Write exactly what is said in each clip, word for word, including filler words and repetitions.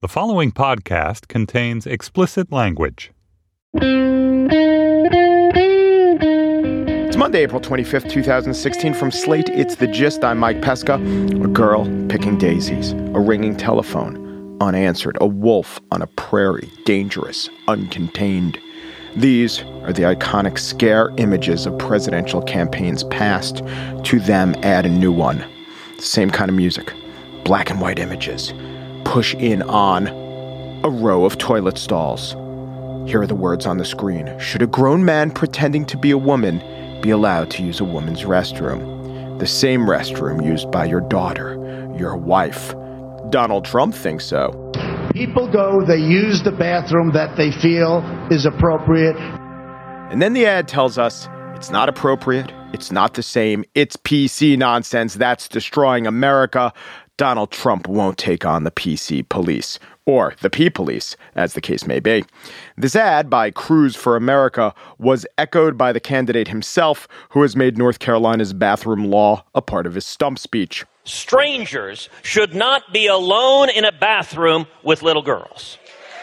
The following podcast contains explicit language. It's Monday, April twenty-fifth, twenty sixteen. From Slate, it's The Gist. I'm Mike Pesca. A girl picking daisies. A ringing telephone. Unanswered. A wolf on a prairie. Dangerous. Uncontained. These are the iconic scare images of presidential campaigns past. To them, add a new one. The same kind of music. Black and white images. Push in on a row of toilet stalls. Here are the words on the screen. Should a grown man pretending to be a woman be allowed to use a woman's restroom? The same restroom used by your daughter, your wife. Donald Trump thinks so. People go, they use the bathroom that they feel is appropriate. And then the ad tells us it's not appropriate. It's not the same. It's P C nonsense. That's destroying America. Donald Trump won't take on the P C police, or the P police, as the case may be. This ad by Cruz for America was echoed by the candidate himself, who has made North Carolina's bathroom law a part of his stump speech. Strangers should not be alone in a bathroom with little girls.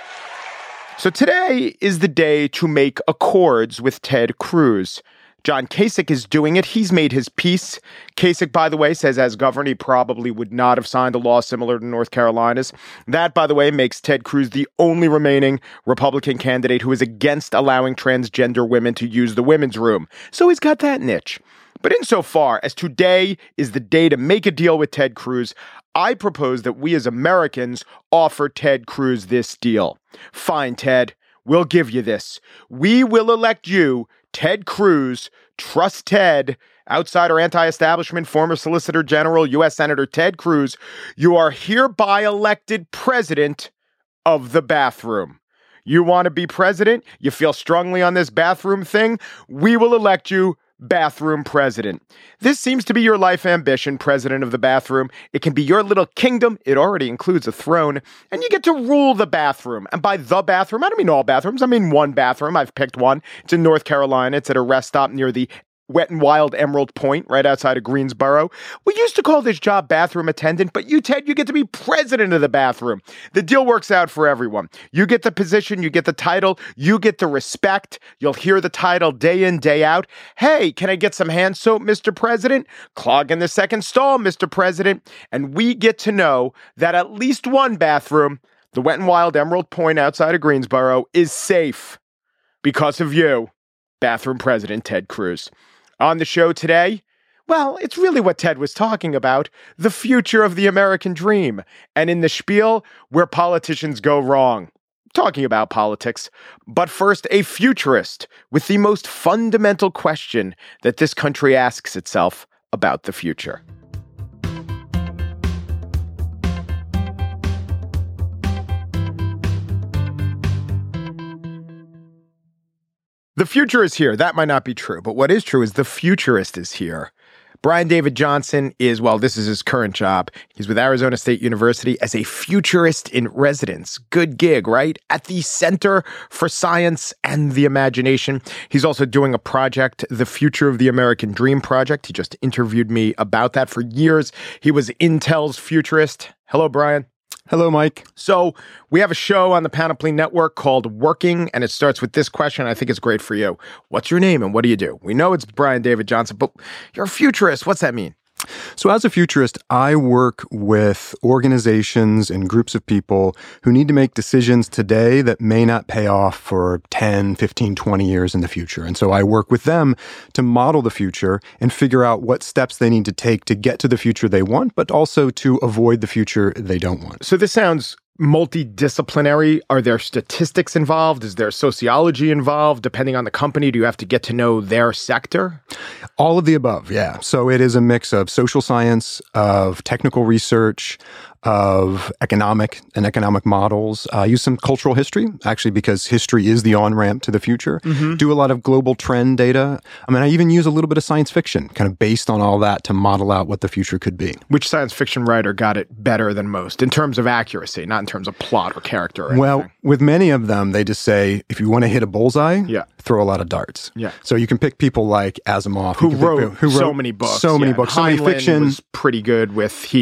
So today is the day to make accords with Ted Cruz. John Kasich is doing it. He's made his peace. Kasich, by the way, says as governor, he probably would not have signed a law similar to North Carolina's. That, by the way, makes Ted Cruz the only remaining Republican candidate who is against allowing transgender women to use the women's room. So he's got that niche. But insofar as today is the day to make a deal with Ted Cruz, I propose that we as Americans offer Ted Cruz this deal. Fine, Ted, we'll give you this. We will elect you, Ted Cruz, trust Ted, outsider, anti-establishment, former Solicitor General, U S Senator Ted Cruz. You are hereby elected president of the bathroom. You want to be president? You feel strongly on this bathroom thing? We will elect you bathroom president. This seems to be your life ambition, president of the bathroom. It can be your little kingdom. It already includes a throne, and you get to rule the bathroom. And by the bathroom, I don't mean all bathrooms. I mean one bathroom. I've picked one. It's in North Carolina. It's at a rest stop near the Wet and Wild Emerald Point, right outside of Greensboro. We used to call this job bathroom attendant, but you, Ted, you get to be president of the bathroom. The deal works out for everyone. You get the position, you get the title, you get the respect. You'll hear the title day in, day out. Hey, can I get some hand soap, Mister President? Clog in the second stall, Mister President. And we get to know that at least one bathroom, the Wet and Wild Emerald Point outside of Greensboro, is safe because of you, bathroom president Ted Cruz. On the show today, well, it's really what Ted was talking about, the future of the American dream. And in the spiel, where politicians go wrong. Talking about politics. But first, a futurist with the most fundamental question that this country asks itself about the future. The future is here. That might not be true, but what is true is the futurist is here. Brian David Johnson is, well, this is his current job. He's with Arizona State University as a futurist in residence. Good gig, right? At the Center for Science and the Imagination. He's also doing a project, The Future of the American Dream Project. He just interviewed me about that for years. He was Intel's futurist. Hello, Brian. Hello, Mike. So we have a show on the Panoply Network called Working, and it starts with this question. I think it's great for you. What's your name and what do you do? We know it's Brian David Johnson, but you're a futurist. What's that mean? So as a futurist, I work with organizations and groups of people who need to make decisions today that may not pay off for ten, fifteen, twenty years in the future. And so I work with them to model the future and figure out what steps they need to take to get to the future they want, but also to avoid the future they don't want. So this sounds multidisciplinary. Are there statistics involved? Is there sociology involved? Depending on the company, do you have to get to know their sector? All of the above, yeah. So it is a mix of social science, of technical research, of economic and economic models. I uh, use some cultural history, actually, because history is the on-ramp to the future. Mm-hmm. Do a lot of global trend data. I mean, I even use a little bit of science fiction, kind of based on all that to model out what the future could be. Which science fiction writer got it better than most in terms of accuracy, not in terms of plot or character or Well, anything? With many of them, they just say, if you want to hit a bullseye, yeah. throw a lot of darts. Yeah. So you can pick people like Asimov. Who wrote, pick, who wrote so many books. So many yeah. books. So Heinlein many fiction. was pretty good with, he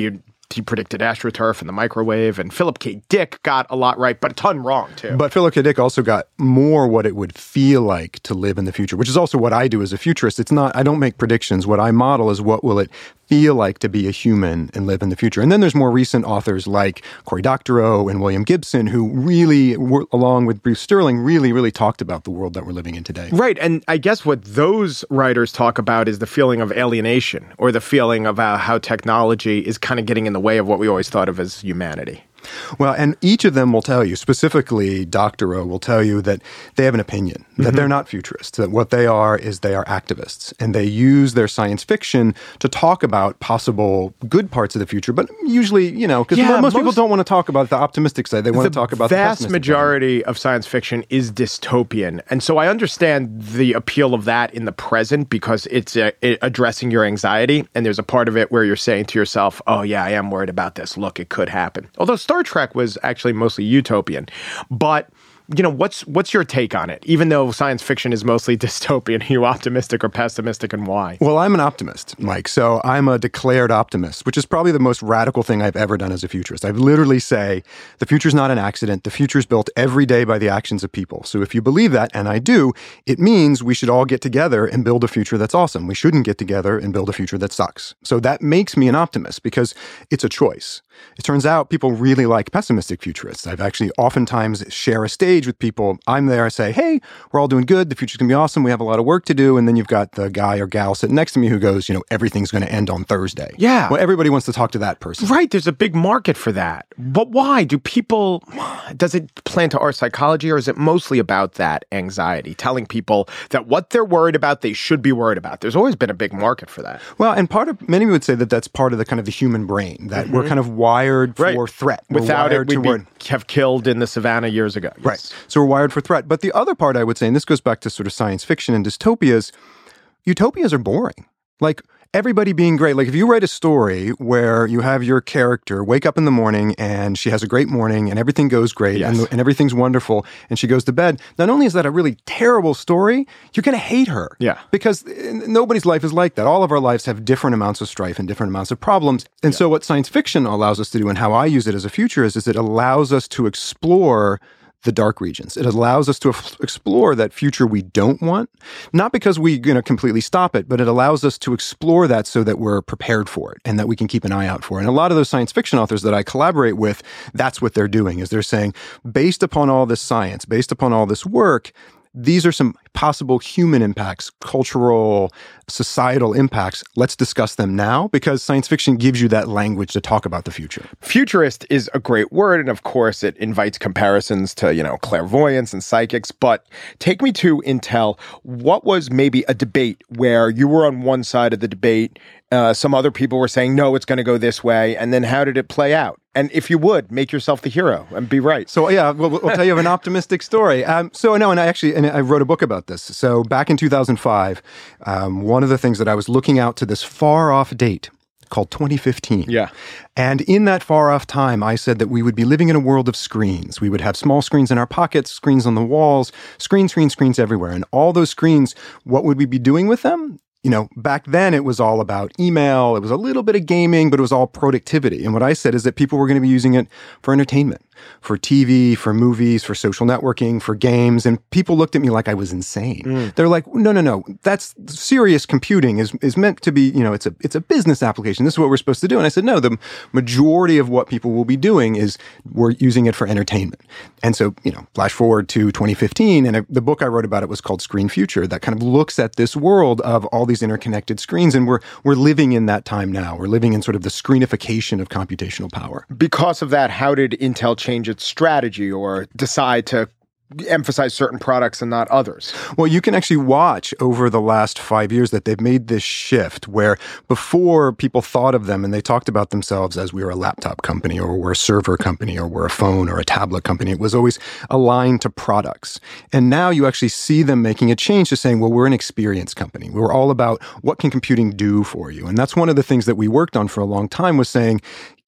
he predicted AstroTurf and the microwave, and Philip K. Dick got a lot right, but a ton wrong, too. But Philip K. Dick also got more what it would feel like to live in the future, which is also what I do as a futurist. It's not, I don't make predictions. What I model is what will it feel like to be a human and live in the future. And then there's more recent authors like Cory Doctorow and William Gibson, who really, along with Bruce Sterling, really, really talked about the world that we're living in today. Right. And I guess what those writers talk about is the feeling of alienation, or the feeling of uh, how technology is kind of getting in the way of what we always thought of as humanity. Well, and each of them will tell you, specifically Doctorow will tell you that they have an opinion, that mm-hmm. they're not futurists, that what they are is they are activists, and they use their science fiction to talk about possible good parts of the future, but usually, you know, because yeah, most, most people don't want to talk about the optimistic side, they want to talk about the pessimistic vast majority part. Of science fiction is dystopian, and so I understand the appeal of that in the present because it's uh, it addressing your anxiety, and there's a part of it where you're saying to yourself, oh yeah, I am worried about this, look, it could happen. Although Star Trek was actually mostly utopian. But, you know, what's what's your take on it? Even though science fiction is mostly dystopian, are you optimistic or pessimistic, and why? Well, I'm an optimist, Mike. So I'm a declared optimist, which is probably the most radical thing I've ever done as a futurist. I literally say the future's not an accident. The future's built every day by the actions of people. So if you believe that, and I do, it means we should all get together and build a future that's awesome. We shouldn't get together and build a future that sucks. So that makes me an optimist because it's a choice. It turns out people really like pessimistic futurists. I've actually oftentimes share a stage with people. I'm there, I say, hey, we're all doing good. The future's going to be awesome. We have a lot of work to do. And then you've got the guy or gal sitting next to me who goes, you know, everything's going to end on Thursday. Yeah. Well, everybody wants to talk to that person. Right. There's a big market for that. But why? Do people, does it play into our psychology, or is it mostly about that anxiety, telling people that what they're worried about, they should be worried about? There's always been a big market for that. Well, and part of, many would say that that's part of the kind of the human brain, that mm-hmm. we're kind of wired for right. threat. We're Without it, we'd be, have killed in the savannah years ago. Yes. Right. So we're wired for threat. But the other part I would say, and this goes back to sort of science fiction and dystopias, utopias are boring. Like, everybody being great. Like, if you write a story where you have your character wake up in the morning and she has a great morning and everything goes great yes. and, and everything's wonderful and she goes to bed, not only is that a really terrible story, you're going to hate her. Yeah. Because nobody's life is like that. All of our lives have different amounts of strife and different amounts of problems. And yeah. so what science fiction allows us to do, and how I use it as a futurist, is it allows us to explore the dark regions. It allows us to f- explore that future we don't want, not because we, you know, completely stop it, but it allows us to explore that so that we're prepared for it and that we can keep an eye out for it. And a lot of those science fiction authors that I collaborate with, that's what they're doing, is they're saying, based upon all this science, based upon all this work, these are some possible human impacts, cultural, societal impacts. Let's discuss them now, because science fiction gives you that language to talk about the future. Futurist is a great word, and of course it invites comparisons to, you know, clairvoyance and psychics. But take me to Intel. What was maybe a debate where you were on one side of the debate, uh, some other people were saying, no, it's going to go this way, and then how did it play out? And if you would, make yourself the hero and be right. So, yeah, we'll, we'll tell you of an optimistic story. Um, so, no, and I actually, and I wrote a book about this. So back in two thousand five, um, one of the things that I was looking out to this far-off date called twenty fifteen. Yeah. And in that far-off time, I said that we would be living in a world of screens. We would have small screens in our pockets, screens on the walls, screens, screens, screens everywhere. And all those screens, what would we be doing with them? You know, back then it was all about email. It was a little bit of gaming, but it was all productivity. And what I said is that people were going to be using it for entertainment, for T V, for movies, for social networking, for games. And people looked at me like I was insane. Mm. They're like, no, no, no, that's serious computing is is meant to be, you know, it's a it's a business application. This is what we're supposed to do. And I said, no, the majority of what people will be doing is we're using it for entertainment. And so, you know, flash forward to twenty fifteen, and I, the book I wrote about it was called Screen Future, that kind of looks at this world of all these interconnected screens. And we're we're living in that time now. We're living in sort of the screenification of computational power. Because of that, how did Intel change its strategy or decide to emphasize certain products and not others? Well, you can actually watch over the last five years that they've made this shift where before people thought of them and they talked about themselves as we were a laptop company or we're a server company or we're a phone or a tablet company. It was always aligned to products. And now you actually see them making a change to saying, well, we're an experience company. We're all about what can computing do for you? And that's one of the things that we worked on for a long time was saying,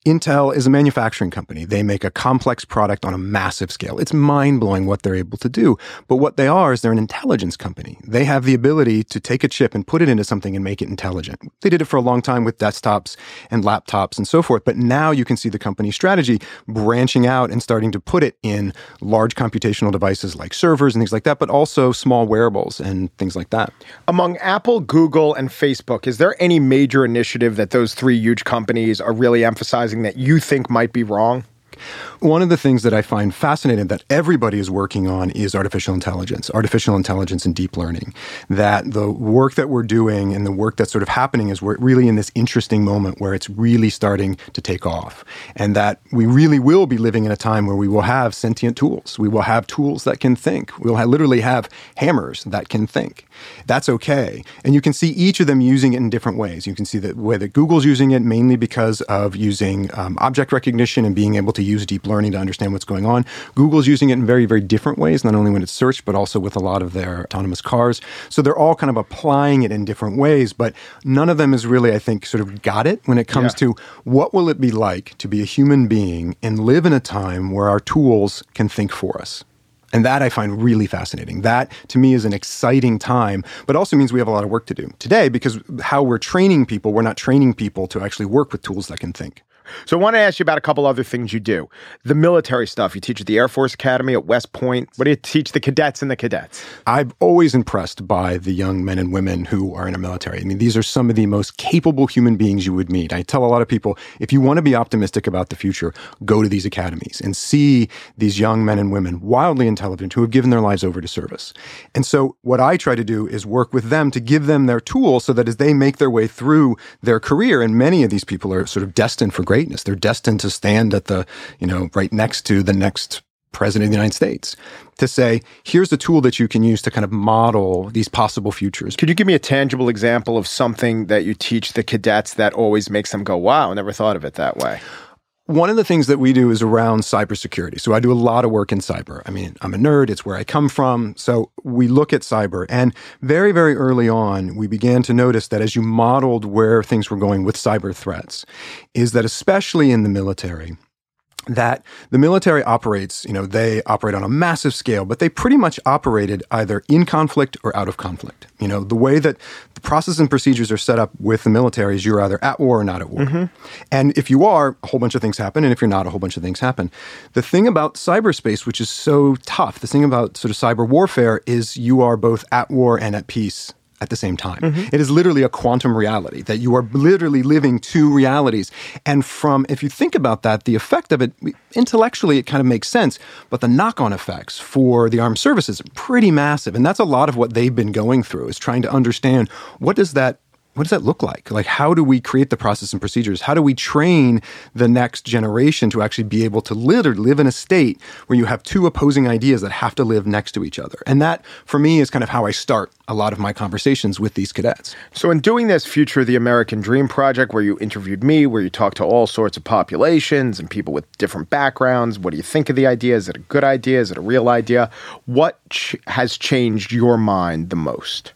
Intel is a manufacturing company. They make a complex product on a massive scale. It's mind-blowing what they're able to do. But what they are is they're an intelligence company. They have the ability to take a chip and put it into something and make it intelligent. They did it for a long time with desktops and laptops and so forth. But now you can see the company strategy branching out and starting to put it in large computational devices like servers and things like that, but also small wearables and things like that. Among Apple, Google, and Facebook, is there any major initiative that those three huge companies are really emphasizing that you think might be wrong? One of the things that I find fascinating that everybody is working on is artificial intelligence, artificial intelligence and deep learning. That the work that we're doing and the work that's sort of happening is we're really in this interesting moment where it's really starting to take off. And that we really will be living in a time where we will have sentient tools. We will have tools that can think. We'll have, literally have hammers that can think. That's okay. And you can see each of them using it in different ways. You can see the way that Google's using it mainly because of using um, object recognition and being able to use deep learning to understand what's going on. Google's using it in very, very different ways, not only when it's search, but also with a lot of their autonomous cars. So they're all kind of applying it in different ways, but none of them has really, I think, sort of got it when it comes yeah. to what will it be like to be a human being and live in a time where our tools can think for us. And that I find really fascinating. That, to me, is an exciting time, but also means we have a lot of work to do today because how we're training people, we're not training people to actually work with tools that can think. So I want to ask you about a couple other things you do. The military stuff. You teach at the Air Force Academy at West Point. What do you teach the cadets and the cadets? I'm always impressed by the young men and women who are in our military. I mean, these are some of the most capable human beings you would meet. I tell a lot of people, if you want to be optimistic about the future, go to these academies and see these young men and women, wildly intelligent, who have given their lives over to service. And so what I try to do is work with them to give them their tools so that as they make their way through their career, and many of these people are sort of destined for greatness. They're destined to stand at the, you know, right next to the next president of the United States to say, here's the tool that you can use to kind of model these possible futures. Could you give me a tangible example of something that you teach the cadets that always makes them go, wow, I never thought of it that way? One of the things that we do is around cybersecurity. So I do a lot of work in cyber. I mean, I'm a nerd. It's where I come from. So we look at cyber. And very, very early on, we began to notice that as you modeled where things were going with cyber threats, is that especially in the military, that the military operates, you know, they operate on a massive scale, but they pretty much operated either in conflict or out of conflict. You know, the way that the processes and procedures are set up with the military is you're either at war or not at war. Mm-hmm. And if you are, a whole bunch of things happen. And if you're not, a whole bunch of things happen. The thing about cyberspace, which is so tough, the thing about sort of cyber warfare is you are both at war and at peace at the same time. Mm-hmm. It is literally a quantum reality that you are literally living two realities. And from, if you think about that, the effect of it, intellectually, it kind of makes sense, but the knock-on effects for the armed services are pretty massive. And that's a lot of what they've been going through, is trying to understand what does that What does that look like? Like, how do we create the process and procedures? How do we train the next generation to actually be able to live or live in a state where you have two opposing ideas that have to live next to each other? And that, for me, is kind of how I start a lot of my conversations with these cadets. So in doing this Future of the American Dream project, where you interviewed me, where you talked to all sorts of populations and people with different backgrounds, what do you think of the idea? Is it a good idea? Is it a real idea? What ch- has changed your mind the most?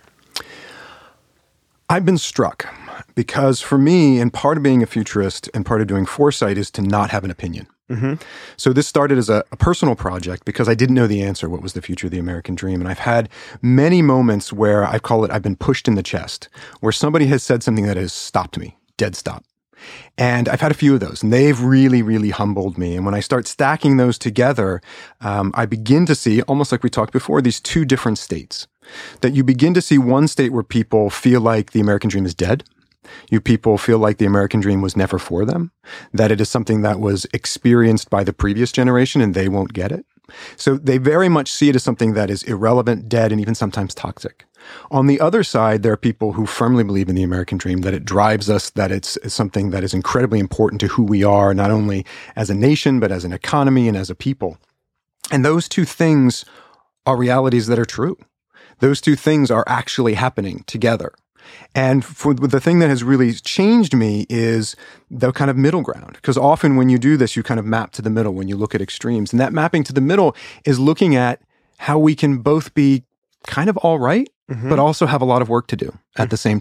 I've been struck because for me, and part of being a futurist and part of doing foresight is to not have an opinion. Mm-hmm. So this started as a, a personal project because I didn't know the answer, what was the future of the American dream. And I've had many moments where I call it, I've been pushed in the chest, where somebody has said something that has stopped me, dead stop. And I've had a few of those, and they've really, really humbled me. And when I start stacking those together, um, I begin to see, almost like we talked before, these two different states. That you begin to see one state where people feel like the American dream is dead. You people feel like the American dream was never for them, that it is something that was experienced by the previous generation and they won't get it. So they very much see it as something that is irrelevant, dead, and even sometimes toxic. On the other side, there are people who firmly believe in the American dream, that it drives us, that it's something that is incredibly important to who we are, not only as a nation, but as an economy and as a people. And those two things are realities that are true. Those two things are actually happening together. And for the thing that has really changed me is the kind of middle ground. Because often when you do this, you kind of map to the middle when you look at extremes. And that mapping to the middle is looking at how we can both be kind of all right, mm-hmm. but also have a lot of work to do at the same time.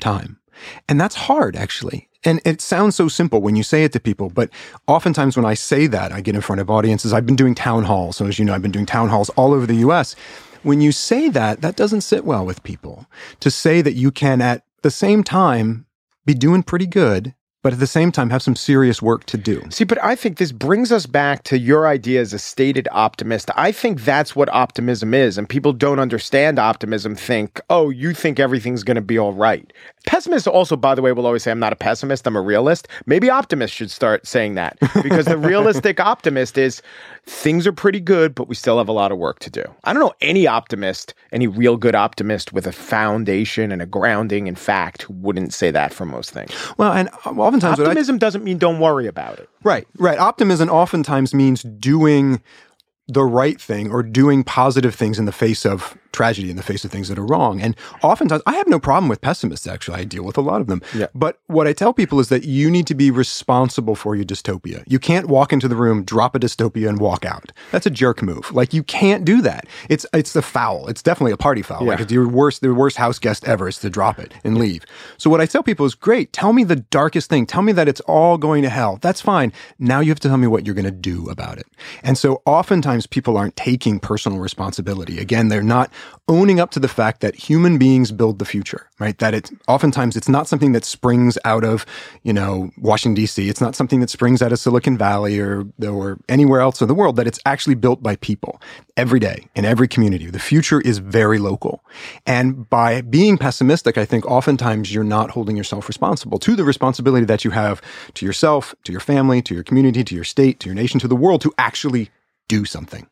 And that's hard, actually. And it sounds so simple when you say it to people, but oftentimes when I say that, I get in front of audiences. I've been doing town halls. So as you know, I've been doing town halls all over the U S. When you say that, that doesn't sit well with people. To say that you can, at the same time, be doing pretty good, but at the same time have some serious work to do. See, but I think this brings us back to your idea as a stated optimist. I think that's what optimism is. And people don't understand optimism, think, oh, you think everything's going to be all right. Pessimists also, by the way, will always say, I'm not a pessimist, I'm a realist. Maybe optimists should start saying that, because the realistic optimist is things are pretty good, but we still have a lot of work to do. I don't know any optimist, any real good optimist with a foundation and a grounding in fact who wouldn't say that for most things. Well, and oftentimes optimism I, doesn't mean don't worry about it. Right, right. Optimism oftentimes means doing the right thing or doing positive things in the face of tragedy, in the face of things that are wrong. And oftentimes, I have no problem with pessimists, actually. I deal with a lot of them. Yeah. But what I tell people is that you need to be responsible for your dystopia. You can't walk into the room, drop a dystopia, and walk out. That's a jerk move. Like, you can't do that. It's it's the foul. It's definitely a party foul. Yeah. Like, it's your worst, the worst house guest ever is to drop it and leave. So what I tell people is, great, tell me the darkest thing. Tell me that it's all going to hell. That's fine. Now you have to tell me what you're going to do about it. And so oftentimes people aren't taking personal responsibility. Again, they're not owning up to the fact that human beings build the future, right? That it's oftentimes it's not something that springs out of, you know, Washington, D C. It's not something that springs out of Silicon Valley or, or anywhere else in the world, that it's actually built by people every day in every community. The future is very local. And by being pessimistic, I think oftentimes you're not holding yourself responsible to the responsibility that you have to yourself, to your family, to your community, to your state, to your nation, to the world, to actually do something.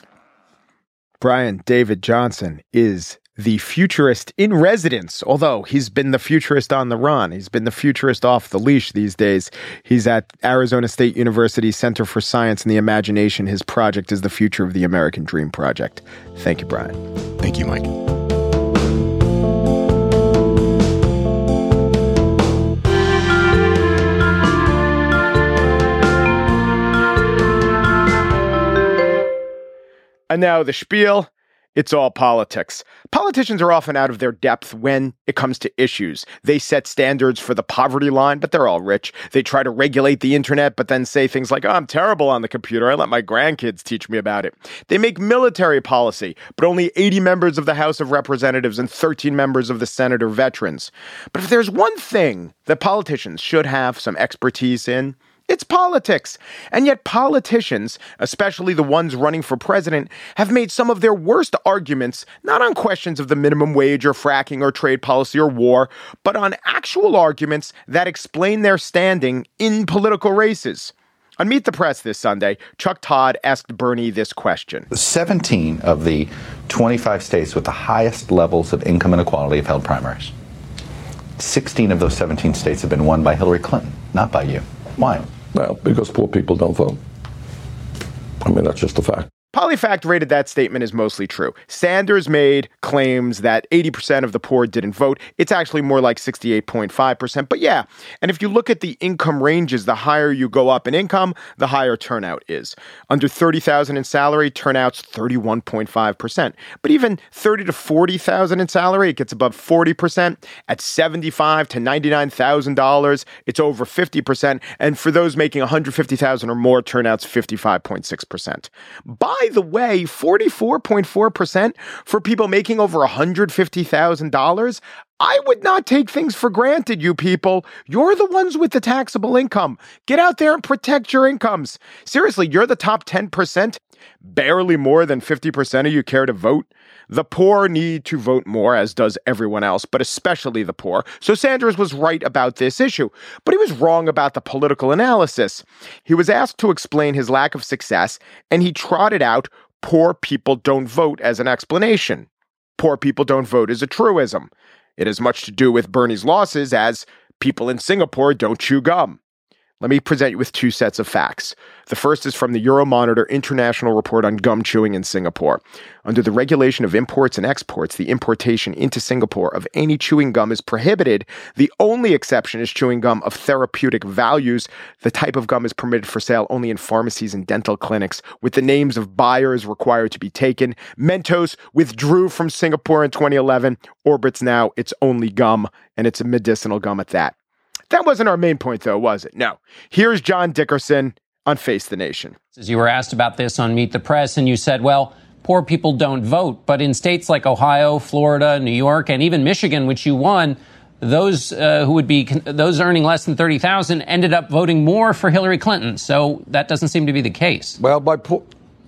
Brian David Johnson is the futurist in residence, although he's been the futurist on the run. He's been the futurist off the leash these days. He's at Arizona State University Center for Science and the Imagination. His project is the Future of the American Dream Project. Thank you, Brian. Thank you, Mike. And now the spiel. It's all politics. Politicians are often out of their depth when it comes to issues. They set standards for the poverty line, but they're all rich. They try to regulate the internet, but then say things like, oh, I'm terrible on the computer. I let my grandkids teach me about it. They make military policy, but only eighty members of the House of Representatives and thirteen members of the Senate are veterans. But if there's one thing that politicians should have some expertise in, it's politics. And yet politicians, especially the ones running for president, have made some of their worst arguments, not on questions of the minimum wage or fracking or trade policy or war, but on actual arguments that explain their standing in political races. On Meet the Press this Sunday, Chuck Todd asked Bernie this question. seventeen of the twenty-five states with the highest levels of income inequality have held primaries. sixteen of those seventeen states have been won by Hillary Clinton, not by you. Why? Well, because poor people don't vote. I mean, that's just a fact. PolyFact rated that statement as mostly true. Sanders made claims that eighty percent of the poor didn't vote. It's actually more like sixty-eight point five percent. But yeah, and if you look at the income ranges, the higher you go up in income, the higher turnout is. Under thirty thousand dollars in salary, turnout's thirty-one point five percent. But even thirty to forty thousand dollars in salary, it gets above forty percent. At seventy-five thousand to ninety-nine thousand dollars, it's over fifty percent. And for those making one hundred fifty thousand dollars or more, turnout's fifty-five point six percent. By the way, forty-four point four percent for people making over one hundred fifty thousand dollars. I would not take things for granted, you people. You're the ones with the taxable income. Get out there and protect your incomes. Seriously, you're the top ten percent. Barely more than fifty percent of you care to vote. The poor need to vote more, as does everyone else, but especially the poor. So Sanders was right about this issue, but he was wrong about the political analysis. He was asked to explain his lack of success, and he trotted out poor people don't vote as an explanation. Poor people don't vote is a truism. It has much to do with Bernie's losses as people in Singapore don't chew gum. Let me present you with two sets of facts. The first is from the Euromonitor International Report on Gum Chewing in Singapore. Under the regulation of imports and exports, the importation into Singapore of any chewing gum is prohibited. The only exception is chewing gum of therapeutic values. The type of gum is permitted for sale only in pharmacies and dental clinics, with the names of buyers required to be taken. Mentos withdrew from Singapore in twenty eleven. Orbit's now its only gum, and it's a medicinal gum at that. That wasn't our main point, though, was it? No. Here's John Dickerson on Face the Nation. You were asked about this on Meet the Press, and you said, well, poor people don't vote. But in states like Ohio, Florida, New York, and even Michigan, which you won, those uh, who would be those earning less than thirty thousand dollars ended up voting more for Hillary Clinton. So that doesn't seem to be the case. Well, by po-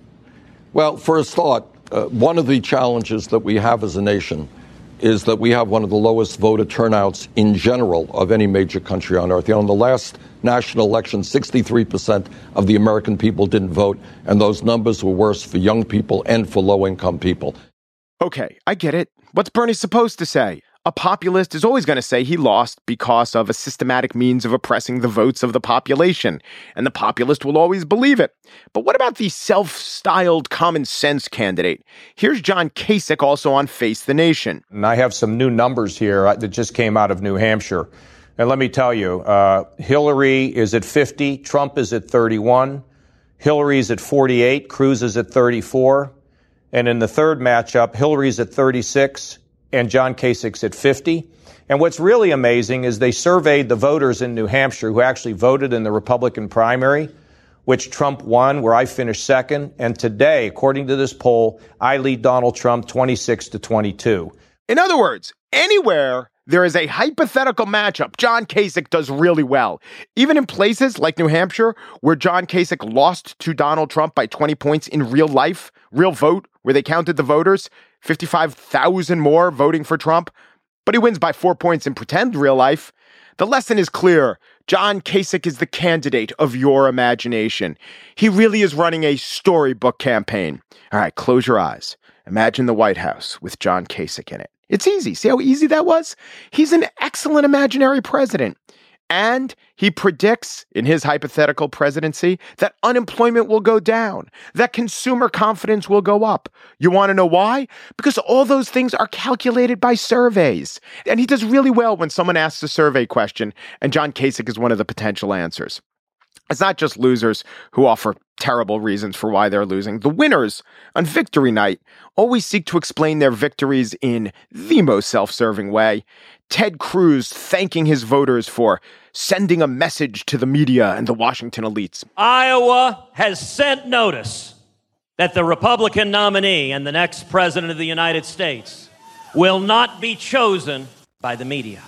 well, for a start, uh, one of the challenges that we have as a nation is that we have one of the lowest voter turnouts in general of any major country on earth. You know, in the last national election, sixty-three percent of the American people didn't vote, and those numbers were worse for young people and for low-income people. Okay, I get it. What's Bernie supposed to say? A populist is always going to say he lost because of a systematic means of oppressing the votes of the population, and the populist will always believe it. But what about the self-styled common sense candidate? Here's John Kasich, also on Face the Nation. And I have some new numbers here that just came out of New Hampshire. And let me tell you, uh, Hillary is at fifty, Trump is at thirty-one, Hillary's at forty-eight, Cruz is at thirty-four, and in the third matchup, Hillary's at thirty-six, and John Kasich's at fifty. And what's really amazing is they surveyed the voters in New Hampshire who actually voted in the Republican primary, which Trump won, where I finished second. And today, according to this poll, I lead Donald Trump twenty-six to twenty-two. In other words, anywhere there is a hypothetical matchup, John Kasich does really well. Even in places like New Hampshire, where John Kasich lost to Donald Trump by twenty points in real life, real vote, where they counted the voters, fifty-five thousand more voting for Trump, but he wins by four points in pretend real life. The lesson is clear. John Kasich is the candidate of your imagination. He really is running a storybook campaign. All right, close your eyes. Imagine the White House with John Kasich in it. It's easy. See how easy that was? He's an excellent imaginary president. And he predicts in his hypothetical presidency that unemployment will go down, that consumer confidence will go up. You want to know why? Because all those things are calculated by surveys. And he does really well when someone asks a survey question, and John Kasich is one of the potential answers. It's not just losers who offer terrible reasons for why they're losing. The winners on victory night always seek to explain their victories in the most self-serving way. Ted Cruz thanking his voters for sending a message to the media and the Washington elites. Iowa has sent notice that the Republican nominee and the next president of the United States will not be chosen by the media.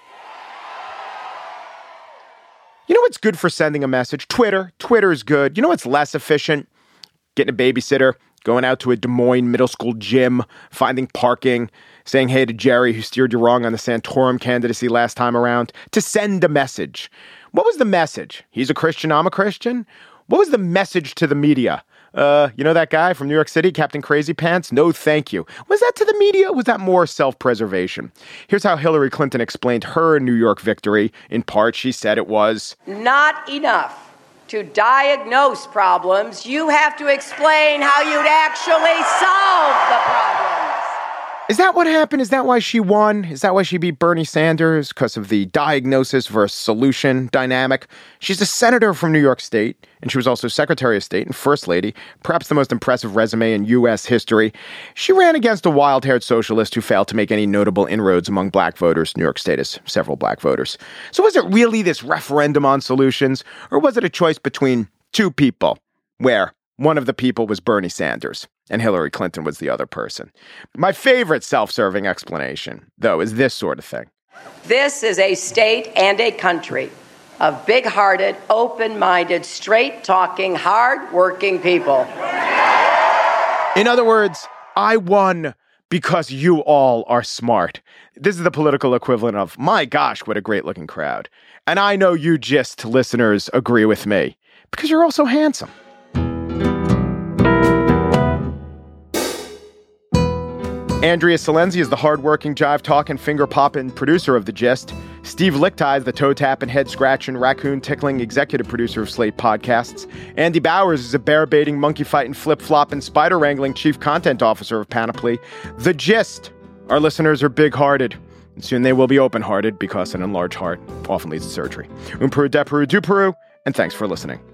You know what's good for sending a message? Twitter. Twitter is good. You know what's less efficient? Getting a babysitter, going out to a Des Moines middle school gym, finding parking, saying hey to Jerry who steered you wrong on the Santorum candidacy last time around, to send a message. What was the message? He's a Christian, I'm a Christian? What was the message to the media? Uh, you know that guy from New York City, Captain Crazy Pants? No, thank you. Was that to the media? Was that more self-preservation? Here's how Hillary Clinton explained her New York victory. In part, she said it was not enough to diagnose problems. You have to explain how you'd actually solve the problems. Is that what happened? Is that why she won? Is that why she beat Bernie Sanders? Because of the diagnosis versus solution dynamic? She's a senator from New York State, and she was also Secretary of State and First Lady, perhaps the most impressive resume in U S history. She ran against a wild-haired socialist who failed to make any notable inroads among black voters. New York State has several black voters. So was it really this referendum on solutions, or was it a choice between two people, where one of the people was Bernie Sanders and Hillary Clinton was the other person? My favorite self-serving explanation, though, is this sort of thing. This is a state and a country of big-hearted, open-minded, straight-talking, hard-working people. In other words, I won because you all are smart. This is the political equivalent of, my gosh, what a great-looking crowd. And I know you GIST listeners agree with me because you're also handsome. Andrea Silenzi is the hardworking, jive-talking, finger-popping producer of The Gist. Steve Lichtai is the toe tap and head scratch and raccoon tickling executive producer of Slate Podcasts. Andy Bowers is a bear baiting, monkey fighting, flip flop and spider wrangling chief content officer of Panoply. The gist: our listeners are big hearted, and soon they will be open hearted because an enlarged heart often leads to surgery. Un Peru, de Peru, du Peru, and thanks for listening.